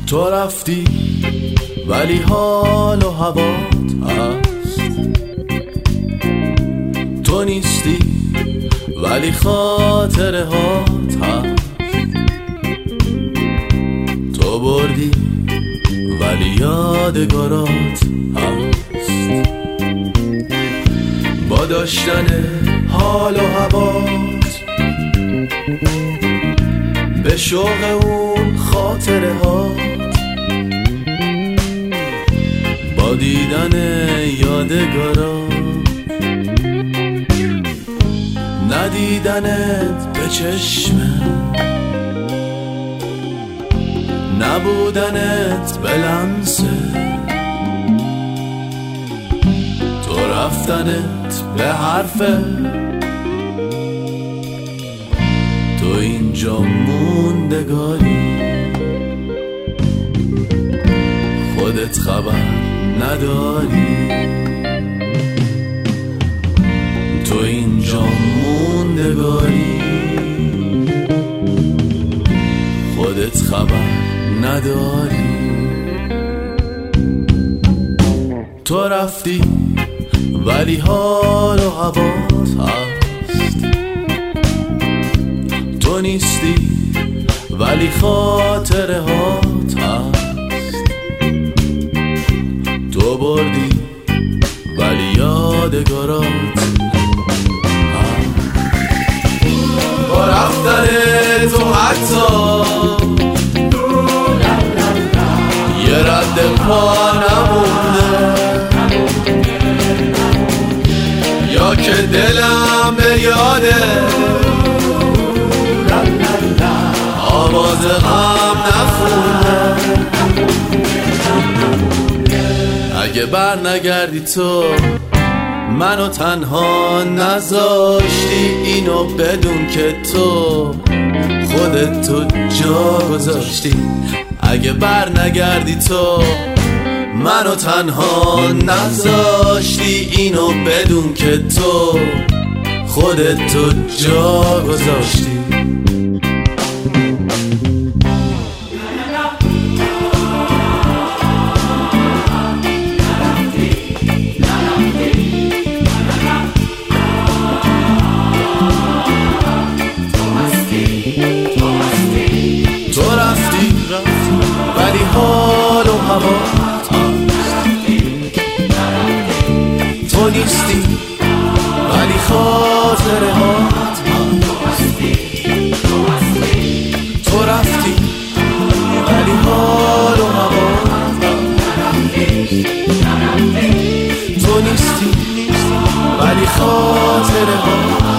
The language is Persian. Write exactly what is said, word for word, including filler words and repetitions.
تو رفتی ولی حال و هوات هست، تو نیستی ولی خاطره هات هست، تو بردی ولی یادگارات هست. با داشتن حال و هوات به شوق اون خاطره هات، با دیدن یادگارات ندیدنت به چشمم، نبودنت به لمسه، تو رفتنت به حرفه، تو اینجا موندگاری، خودت خبر نداری، تو اینجا موندگاری، خودت خبر نداری. تو رفتی ولی حال و هوات هست، تو نیستی ولی خاطره هات هست، تو بردی ولی یادگارات هست. با رفتن تو حتی یه رد پا نمونده، یا که دلم به یاده آواز غم نخونده. اگه بر نگردی تو منو تنها نذاشتی، اینو بدون که تو خودت تو جا گذاشتی. اگه بر نگردی تو منو تنها نذاشتی، اینو بدون که تو خودت تو جا گذاشتی. تو رفتی ولی حال و هوات هست، تو نیستی ولی خاطره هات هست، تو رفتی ولی حال و هوات هست، تو نیستی ولی خاطره هات